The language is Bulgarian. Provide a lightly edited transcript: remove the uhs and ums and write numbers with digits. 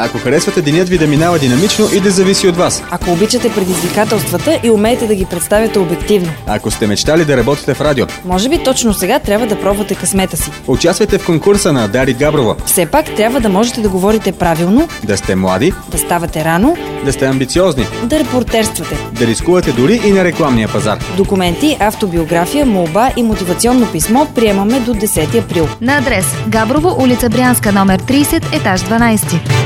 Ако харесвате денят ви да минава динамично и да зависи от вас. Ако обичате предизвикателствата и умеете да ги представите обективно. Ако сте мечтали да работите в радиото. Може би точно сега трябва да пробвате късмета си. Участвайте в конкурса на Дари Габрова. Все пак трябва да можете да говорите правилно, Да сте млади, да ставате рано, да сте амбициозни, да репортерствате. да рискувате дори и на рекламния пазар. Документи, автобиография, молба и мотивационно писмо приемаме до 10 април. На адрес Габрово, улица Брянска, номер 30, етаж 12.